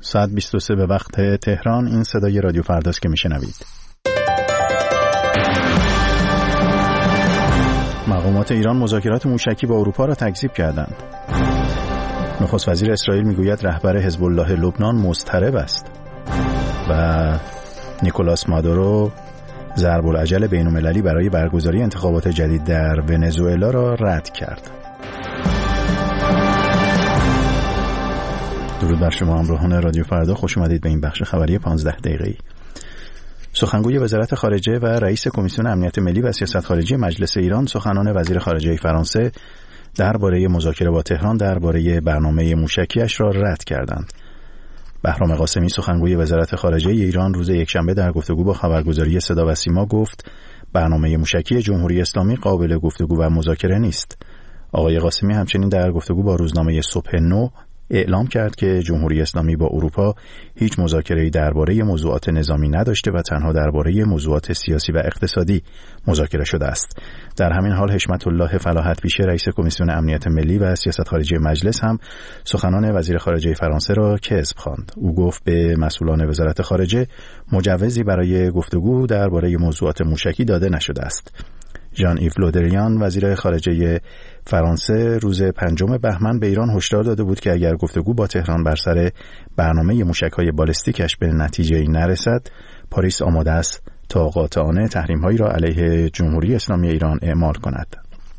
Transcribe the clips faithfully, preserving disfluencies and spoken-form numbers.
ساعت بیست و سه به وقت تهران. این صدای رادیو فرداست که میشنوید. مقامات ایران مذاکرات موشکی با اروپا را تکذیب کردند. نخست وزیر اسرائیل میگوید رهبر حزب الله لبنان مضطرب است و نیکولاس مادورو ضرب العجل بین‌المللی برای برگزاری انتخابات جدید در ونزوئلا را رد کرد. درود بر شما همراهان رادیو فردا، خوش اومدید به این بخش خبری پانزده دقیقه‌ای. سخنگوی وزارت خارجه و رئیس کمیسیون امنیت ملی و سیاست خارجی مجلس ایران سخنان وزیر خارجه فرانسه درباره مذاکره با تهران درباره برنامه موشکیش را رد کردند. بهرام قاسمی سخنگوی وزارت خارجه ایران روز یکشنبه در گفتگو با خبرگزاری صدا و سیما گفت برنامه موشکی جمهوری اسلامی قابل گفتگو و مذاکره نیست. آقای قاسمی همچنین در گفتگو با روزنامه صبح نو اعلام کرد که جمهوری اسلامی با اروپا هیچ مذاکره‌ای درباره موضوعات نظامی نداشته و تنها درباره موضوعات سیاسی و اقتصادی مذاکره شده است. در همین حال حشمت الله فلاحت پیشه رئیس کمیسیون امنیت ملی و سیاست خارجی مجلس هم سخنان وزیر خارجه فرانسه را کذب خواند. او گفت به مسئولان وزارت خارجه مجوزی برای گفتگو درباره موضوعات موشکی داده نشده است. ژان ایو لودریان وزیر خارجه فرانسه روز پنجم بهمن به ایران هشدار داده بود که اگر گفتگو با تهران بر سر برنامه موشک‌های بالستیکش به نتیجه‌ای نرسد، پاریس آماده است تا قاطعانه تحریم‌هایی را علیه جمهوری اسلامی ایران اعمال کند.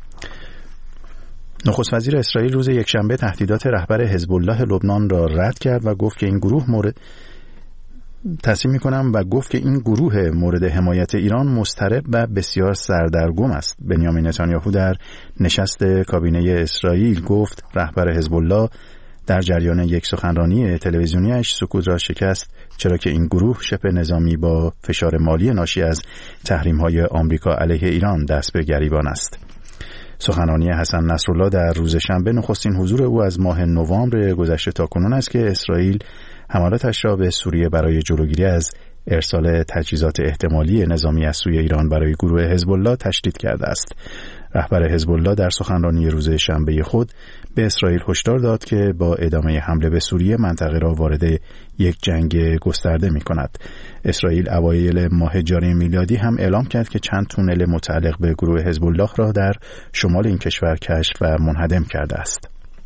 نخست وزیر اسرائیل روز یکشنبه تهدیدات رهبر حزب الله لبنان را رد کرد و گفت که این گروه مورد تصمیم میکنم و گفت که این گروه مورد حمایت ایران مضطرب و بسیار سردرگم است. بنیامین نتانیاهو در نشست کابینه اسرائیل گفت رهبر حزب الله در جریان یک سخنرانی تلویزیونیش سکوت را شکست، چرا که این گروه شبه نظامی با فشار مالی ناشی از تحریم‌های آمریکا علیه ایران دست به گریبان است. سخنرانی حسن نصرالله در روز شنبه نخستین حضور او از ماه نوامبر گذشته تا کنون است که اسرائیل حملاتش را به سوریه برای جلوگیری از ارسال تجهیزات احتمالی نظامی از سوی ایران برای گروه حزب الله تشدید کرده است. رهبر حزب الله در سخنرانی روز شنبه خود به اسرائیل هشدار داد که با ادامه حمله به سوریه منطقه را وارد یک جنگ گسترده می کند. اسرائیل اوایل ماه جاری میلادی هم اعلام کرد که چند تونل متعلق به گروه حزب الله را در شمال این کشور کشف و منهدم کرده است.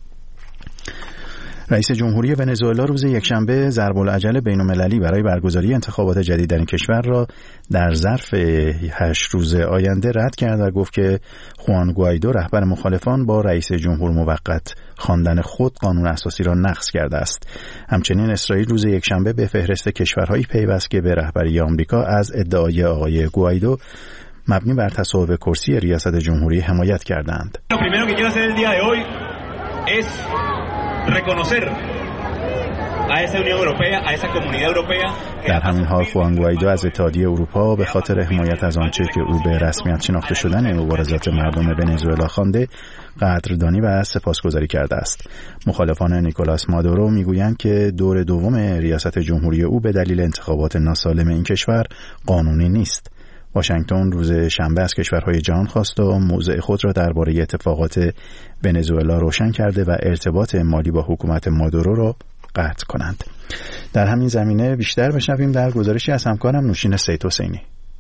رئیس جمهوری ونزوئلا روز یکشنبه ضرب العجل بین‌المللی برای برگزاری انتخابات جدید در این کشور را در ظرف هشت روز آینده رد کرد و گفت که خوان گوایدو رهبر مخالفان با رئیس جمهور موقت خواندن خود قانون اساسی را نقض کرده است. همچنین اسرائیل روز یکشنبه به فهرست کشورهایی پیوست که به رهبری آمریکا از ادعای آقای گوایدو مبنی بر تصاحب کرسی ریاست جمهوری حمایت کردند. reconocer a esa Unión Europea, a esa Comunidad Europea. در همین حال خوان گوایدو از اتحادیه اروپا به خاطر حمایت از آنچه که او به رسمیت شناخته شدن مبارزات مردم ونزوئلا خوانده قدردانی و سپاسگزاری کرده است. مخالفان نیکولاس مادورو میگویند که دور دوم ریاست جمهوری او به دلیل انتخابات ناسالم این کشور قانونی نیست. واشنگتن روز شنبه از کشورهای جهان خواست و موضع خود را درباره اتفاقات ونزوئلا روشن کرده و ارتباط مالی با حکومت مادورو را قطع کنند. در همین زمینه بیشتر بشنویم در گزارشی از همکارم نوشین سید حسینی.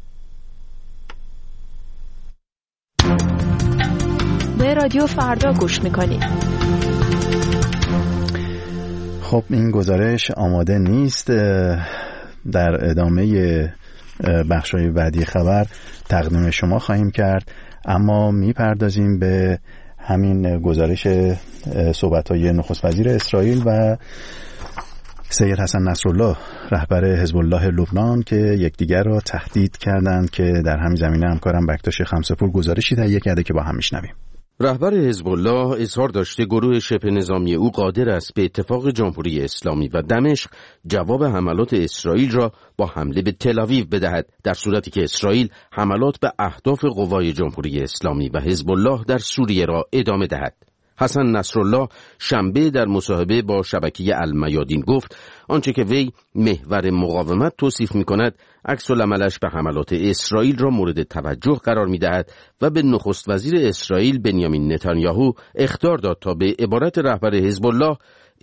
به رادیو فردا گوش میکنید. خب این گزارش آماده نیست. در ادامه بخشای بعدی خبر تقدیم شما خواهیم کرد، اما میپردازیم به همین گزارش صحبت‌های نخست وزیر اسرائیل و سید حسن نصرالله رهبر حزب الله لبنان که یکدیگر را تهدید کردند، که در همین زمینه همکارم بکتاش خمسه‌پور گزارشی تهیه کرده که با هم میشنویم. رهبر حزب الله اظهار داشته گروه شبه نظامی او قادر است به اتفاق جمهوری اسلامی و دمشق جواب حملات اسرائیل را با حمله به تل‌آویو بدهد، در صورتی که اسرائیل حملات به اهداف قوای جمهوری اسلامی و حزب الله در سوریه را ادامه دهد. حسن نصرالله شنبه در مصاحبه با شبکه المیادین گفت آنچه که وی محور مقاومت توصیف می‌کند عکس العملش به حملات اسرائیل را مورد توجه قرار می‌دهد و به نخست وزیر اسرائیل بنیامین نتانیاهو اخطار داد تا به عبارت رهبر حزب الله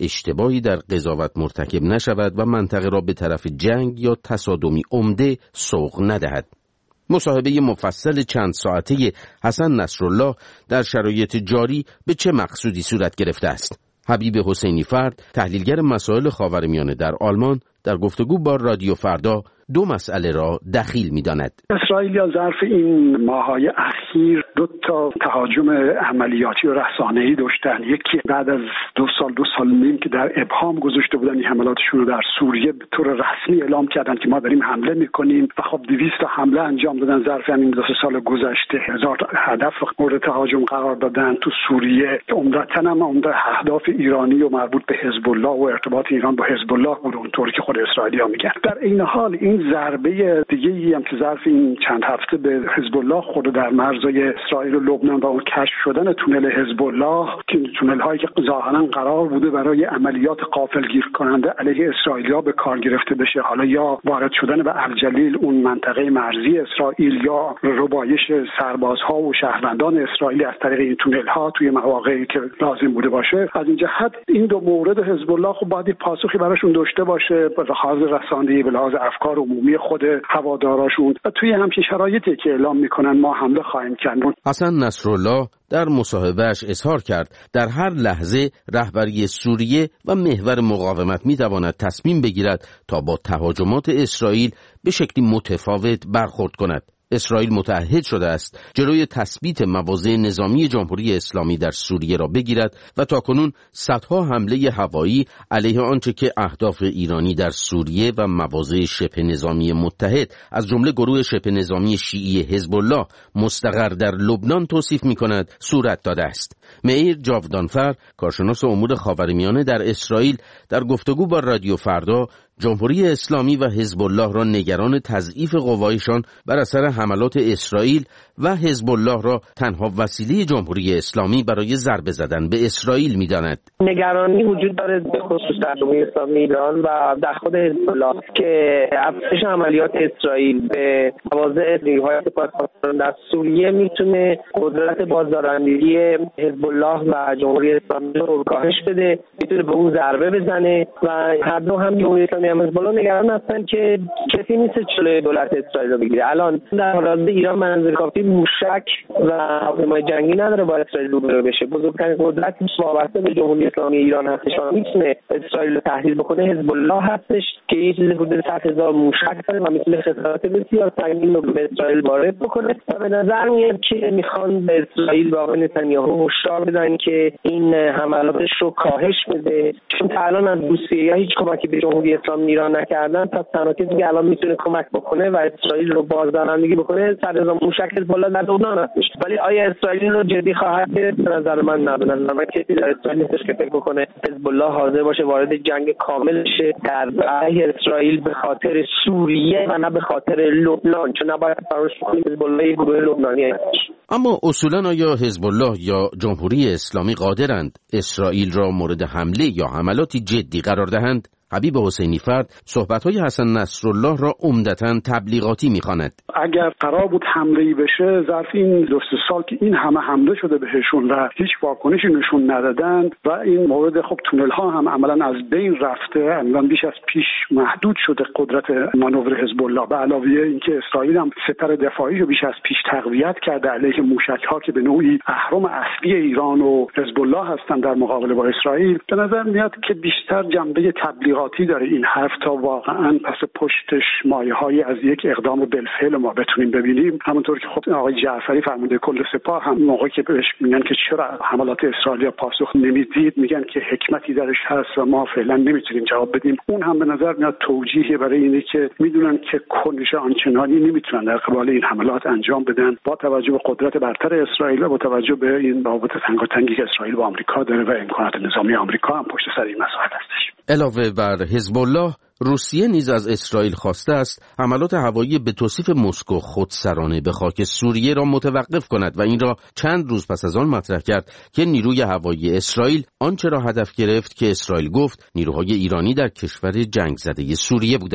اشتباهی در قضاوت مرتکب نشود و منطقه را به طرف جنگ یا تصادمی عمده سوق ندهد. مصاحبه مفصل چند ساعته حسن نصرالله در شرایط جاری به چه مقصودی صورت گرفته است؟ حبیب حسینی فرد، تحلیلگر مسائل خاورمیانه در آلمان، در گفتگو با رادیو فردا دو مسئله را دخیل می‌داند. اسرائیلیا ظرف این ماه‌های اخیر دو تا تهاجم عملیاتی و رسانه‌ای داشتن. یکی بعد از دو سال دو سال نیم که در ابهام گذاشته بودن این حملاتشون رو در سوریه به طور رسمی اعلام کردن که ما داریم حمله می‌کنیم و خب دویست تا حمله انجام دادن ظرف همین دو سال گذشته. هزار تا هدف مورد تهاجم قرار دادن تو سوریه که عمدتاً هم عمده اهداف ایرانی و مربوط به حزب الله و ارتباط ایران با حزب الله بود، اونطوری که خود اسرائیلی‌ها میگن. در این حال این ضربه دیگه‌ای هم که ظرف این چند هفته به حزب الله خود در مرزهای اسرائیل و لبنان با اون کشف شدن تونل حزب الله که تونل هایی که ظاهرا قرار بوده برای عملیات غافلگیر کننده علیه اسرائیلیا به کار گرفته بشه، حالا یا وارد شدن به الجلیل اون منطقه مرزی اسرائیل یا ربایش سربازها و شهروندان اسرائیلی از طریق این تونل ها توی مواقعی که لازم بوده باشه، از این جهت این دو مورد حزب الله خب باید پاسخی براشون داشته باشه به لحاظ رسانه‌ای، به لحاظ افکار عمومی خود هواداراشون و توی همچین شرایطی که اعلام میکنن ما حمله خواهیم کرد. حسن نصرالله در مصاحبهش اظهار کرد در هر لحظه رهبری سوریه و محور مقاومت میتواند تصمیم بگیرد تا با تهاجمات اسرائیل به شکلی متفاوت برخورد کند. اسرائیل متعهد شده است جلوی تثبیت مواضع نظامی جمهوری اسلامی در سوریه را بگیرد و تاکنون صدها حمله هوایی علیه آنچه که اهداف ایرانی در سوریه و مواضع شبه نظامی متحد از جمله گروه شبه نظامی شیعی حزب الله مستقر در لبنان توصیف می‌کند صورت داده است. معیر جاودانفر، کارشناس امور خاورمیانه در اسرائیل، در گفتگو با رادیو فردا جمهوری اسلامی و حزب الله را نگران تضعیف قوایشان بر اثر حملات اسرائیل و حزب الله را تنها وسیله جمهوری اسلامی برای ضربه زدن به اسرائیل می‌داند. نگرانی وجود داره به خصوص در جمهوری اسلامی ایران و در خود حزب الله که افزایش عملیات اسرائیل به مواضع نیروهای سپاهی در سوریه میتونه قدرت بازدارندگی حزب الله و جمهوری اسلامی رو کاهش بده، میتونه به اون ضربه بزنه و هر دو هم جمهوری اسلامی هم حزب الله نگران هستن که کسی نیست جلوی دولت اسرائیل رو بگیره. الان در حال ایران منظور کافی موشک و هواپیمای جنگی نداره با اسرائیل روبرو بشه. بزرگترین قدرت وابسته به جمهوری اسلامی ایران هستش و میتونه اسرائیل رو تهدید بکنه حزب الله هستش که یه چیزی حدود صد هزار موشک داره و میتونه خسارات بسیار سنگین رو به اسرائیل وارد بکنه و به نظر میاد که میخوان به اسرائیل و آقای نتانیاهو هشدار بدن که این حملاتش رو کاهش بده، چون تا الان از روسیه یا هیچ کمکی به جمهوری اسلامی ایران نکردن، پس تنها کسی که الان میتونه کمک بکنه و اسرائیل رو بازدارندگی بکنه صد هزار موشک بالا در لبنان هستش. ولی آیا اسرائیل رو جدی خواهد گرفت؟ به نظر من نه. به نظر من کسی در اسرائیل نیستش که فکر بکنه حزب الله حاضر باشه وارد جنگ کامل شه در علیه اسرائیل به خاطر سوریه و نه به خاطر لبنان، چون نباید فراموش کنیم حزب الله گروه لبنانی هستش. اما اصولا آیا حزب الله یا جمهوری اسلامی قادرند اسرائیل را مورد حمله یا حملاتی جدی قرار دهند؟ حبیب حسینی فرد صحبت‌های حسن نصرالله را عمدتاً تبلیغاتی می‌خواند. اگر قرار بود حمله‌ای بشه ظرف این دو سه سال که این همه حمله شده بهشون و هیچ واکنشی نشون ندادن و این مورد خب تونل‌ها هم عملاً از بین رفته، عملاً بیش از پیش محدود شده قدرت مانور حزب الله، به علاوه اینکه اسرائیل هم سپر دفاعی رو بیش از پیش تقویت کرده علیه موشک‌ها که به نوعی اهرم اصلی ایران و حزب الله هستن در مقابله با اسرائیل. به نظر میاد که بیشتر جنبه تبلیغ داره این حرف تا واقعا پس پشتش مایه‌هایی از یک اقدام بالفعل ما بتونیم ببینیم. همونطور که خب آقای جعفری فرمانده کل سپاه هم موقعی که بهش میگن که چرا حملات اسرائیل پاسخ نمیدید میگن که حکمتی درش هست و ما فعلا نمیتونیم جواب بدیم. اون هم به نظر میاد توجیهی برای اینه که میدونن که کنش آنچنانی نمیتونن در قبال این حملات انجام بدن با توجه به قدرت برتر اسرائیل و با توجه به این رابط تنگاتنگی که اسرائیل با آمریکا داره و امکانات نظامی آمریکا هم پشت سر این مسائل هستش. علاوه بر حزب الله، روسیه نیز از اسرائیل خواسته است حملات هوایی به توصیف مسکو خودسرانه به خاک سوریه را متوقف کند و این را چند روز پس از آن مطرح کرد که نیروی هوایی اسرائیل آنچه را هدف گرفت که اسرائیل گفت نیروهای ایرانی در کشور جنگ زده سوریه بودند.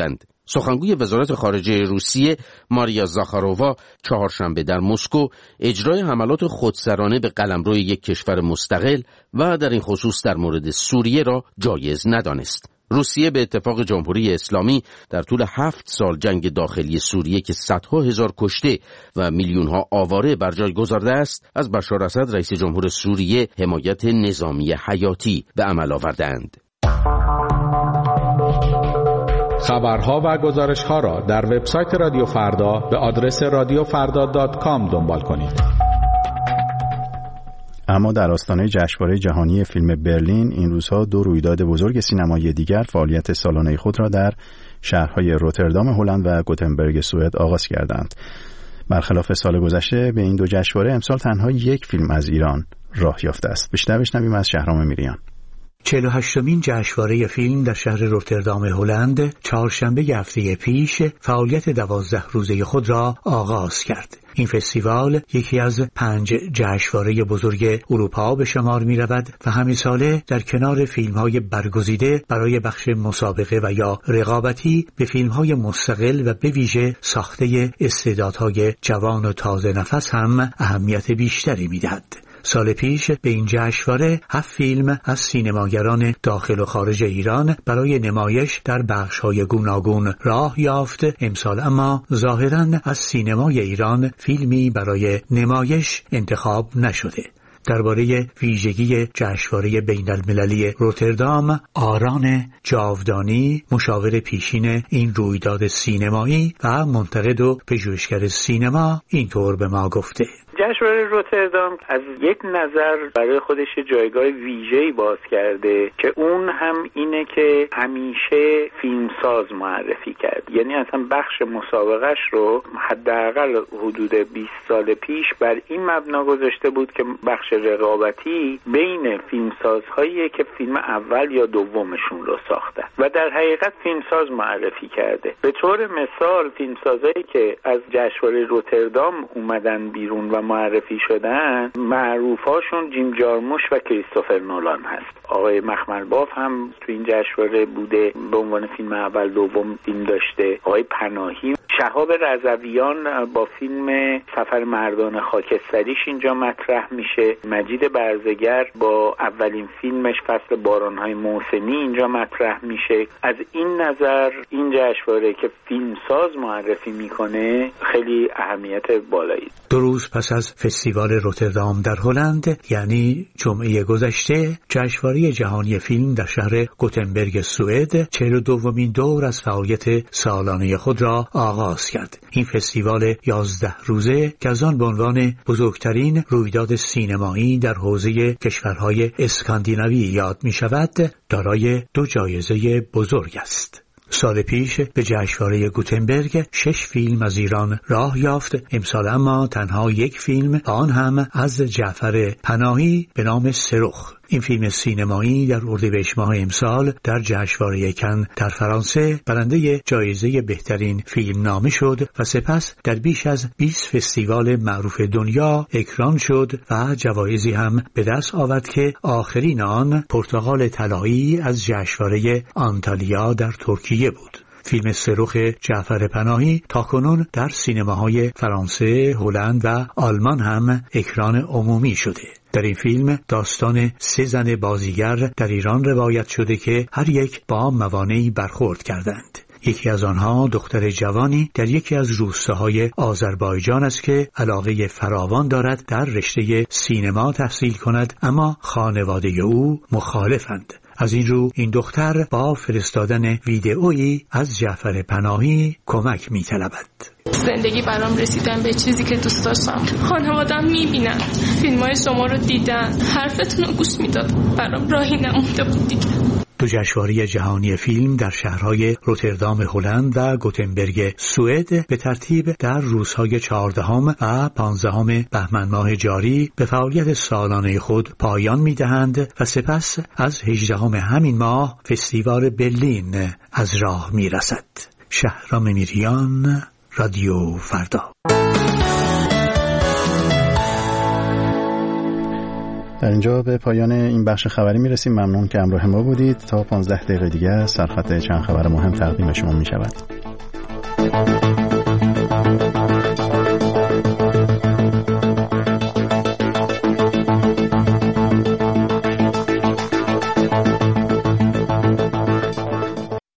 سخنگوی وزارت خارجه روسیه ماریا زاخارووا چهارشنبه در مسکو اجرای حملات خودسرانه به قلمرو یک کشور مستقل و در این خصوص در مورد سوریه را جایز ندانست. روسیه به اتفاق جمهوری اسلامی در طول هفت سال جنگ داخلی سوریه که صدها هزار کشته و میلیونها آواره بر جای گذارده است، از بشار اسد رئیس جمهور سوریه حمایت نظامی حیاتی به عمل آوردند. خبرها و گزارش‌ها را در وبسایت رادیو فردا به آدرس رادیو فردا دات کام دنبال کنید. اما در آستانه جشنواره جهانی فیلم برلین این روزها دو رویداد بزرگ سینمایی دیگر فعالیت سالانه خود را در شهرهای روتردام هلند و گوتنبرگ سوئد آغاز کردند. برخلاف سال گذشته به این دو جشنواره امسال تنها یک فیلم از ایران راه یافته است. بیشتر بشنویم از شهرام میریان. چهل و هشتمین جشنواره فیلم در شهر روتردام هلند چهارشنبه هفته پیش فعالیت دوازده روزه خود را آغاز کرد. این فستیوال یکی از پنج جشنواره بزرگ اروپا به شمار می رود و همین ساله در کنار فیلم های برگزیده برای بخش مسابقه و یا رقابتی به فیلم های مستقل و به ویژه ساخته استعدادهای جوان و تازه نفس هم اهمیت بیشتری می دهد. سال پیش به این جشنواره هفت فیلم از سینماگران داخل و خارج ایران برای نمایش در بخش‌های گوناگون راه یافت. امسال اما ظاهراً از سینمای ایران فیلمی برای نمایش انتخاب نشده. درباره ویژگی جشنواره بین‌المللی روتردام، آران جاودانی، مشاور پیشین این رویداد سینمایی و منتقد و پژوهشگر سینما، اینطور به ما گفته: جشنواره روتردام از یک نظر برای خودش جایگاه ویژه‌ای باز کرده که اون هم اینه که همیشه فیلمساز معرفی کرد. یعنی اصلا بخش مسابقهش رو حداقل حدود بیست سال پیش بر این مبنا گذاشته بود که بخش رقابتی بین فیلمسازهایی که فیلم اول یا دومشون رو ساختن و در حقیقت فیلمساز معرفی کرده. به طور مثال فیلمسازایی که از جشنواره روتردام اومدن بیرون و معرفی شدن، معروفاشون جیم جارموش و کریستوفر نولان هست. آقای مخملباف هم تو این جشنواره بوده، به عنوان فیلم اول دوم فیلم داشته. آقای پناهی، شهاب رضویان با فیلم سفر مردان خاکستریش اینجا مطرح میشه. مجید برزگر با اولین فیلمش فصل بارانهای موسمی اینجا مطرح میشه. از این نظر این جشنواره که فیلمساز معرفی میکنه خیلی اهمیت بالایی. دو روز پس از فستیوال روتردام در هلند، یعنی جمعه گذشته، جشنواره جهانی فیلم در شهر گوتنبرگ سوئد چهل و دومین دور از فعالیت سالانه خود را آغاز کرد. این فستیوال یازده روزه که از آن به عنوان بزرگترین رویداد سینمایی در حوزه کشورهای اسکاندیناوی یاد می شود، دارای دو جایزه بزرگ است. سال پیش به جشنواره گوتنبرگ شش فیلم از ایران راه یافت. امسال اما تنها یک فیلم، آن هم از جعفر پناهی، به نام سرخ. این فیلم سینمایی در اردیبهشت ماه امسال در جشنواره کن در فرانسه برنده جایزه بهترین فیلم نامه شد و سپس در بیش از بیست فستیوال معروف دنیا اکران شد و جوایزی هم به دست آورد که آخرین آن پرتقال طلایی از جشنواره آنتالیا در ترکیه بود. فیلم سرخ جعفر پناهی تاکنون در سینماهای فرانسه، هلند و آلمان هم اکران عمومی شده. در این فیلم داستان سه زن بازیگر در ایران روایت شده که هر یک با موانعی برخورد کردند. یکی از آنها دختر جوانی در یکی از روستاهای آذربایجان است که علاقه فراوان دارد در رشته سینما تحصیل کند، اما خانواده او مخالفند. از این رو این دختر با فرستادن ویدئویی از جعفر پناهی کمک می‌طلبد. زندگی برام رسیدن به چیزی که دوست داشتم. خانواده‌ام می‌بینن، فیلم‌های شما رو دیدن، حرفتون رو گوش می‌دادن. برام راهی نمونده بود دیگه. دو جشنواره جهانی فیلم در شهرهای روتردام هلند و گوتنبرگ سوئد به ترتیب در روزهای چهاردهم و پانزدهم بهمن ماه جاری به فعالیت سالانه خود پایان می‌دهند و سپس از هجدهم همین ماه فستیوال برلین از راه می‌رسد. شهرام میریان، رادیو فردا. در اینجا به پایان این بخش خبری میرسیم. ممنون که همراه ما بودید. تا پانزده دقیقه دیگه سرخط چند خبر مهم تقدیم شما میشود.